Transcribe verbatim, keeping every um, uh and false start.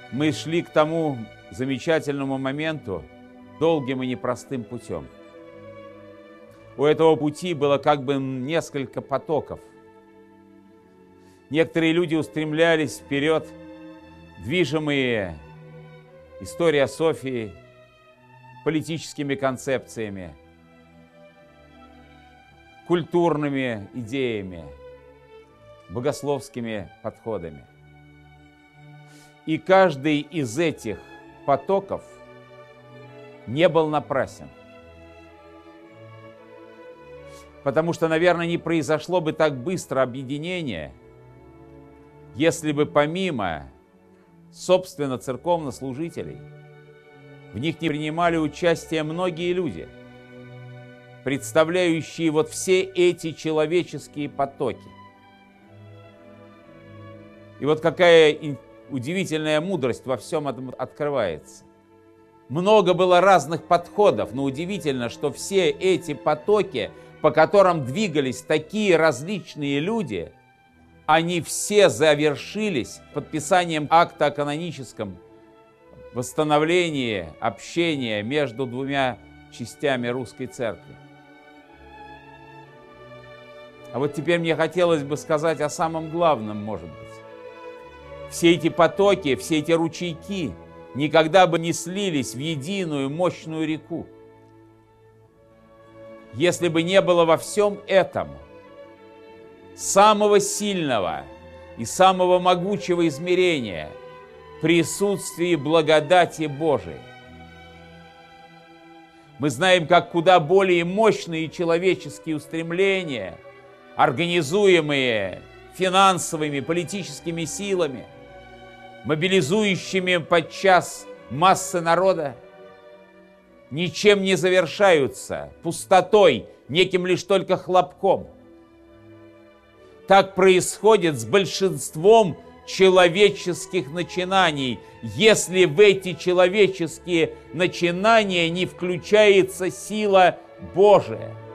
мы шли к тому замечательному моменту долгим и непростым путем. У этого пути было как бы несколько потоков. Некоторые люди устремлялись вперед, движимые историософией, политическими концепциями, культурными идеями, богословскими подходами. И каждый из этих потоков не был напрасен. Потому что, наверное, не произошло бы так быстро объединение, если бы помимо, собственно, церковнослужителей, в них не принимали участие многие люди, представляющие вот все эти человеческие потоки. И вот какая удивительная мудрость во всем этом открывается. Много было разных подходов, но удивительно, что все эти потоки, по которым двигались такие различные люди, они все завершились подписанием акта о каноническом восстановлении общения между двумя частями Русской Церкви. А вот теперь мне хотелось бы сказать о самом главном, может быть. Все эти потоки, все эти ручейки никогда бы не слились в единую мощную реку, если бы не было во всем этом самого сильного и самого могучего измерения присутствия благодати Божией. Мы знаем, как куда более мощные человеческие устремления, организуемые финансовыми, политическими силами, мобилизующими подчас массы народа, ничем не завершаются, пустотой, неким лишь только хлопком. Так происходит с большинством человеческих начинаний, если в эти человеческие начинания не включается сила Божия.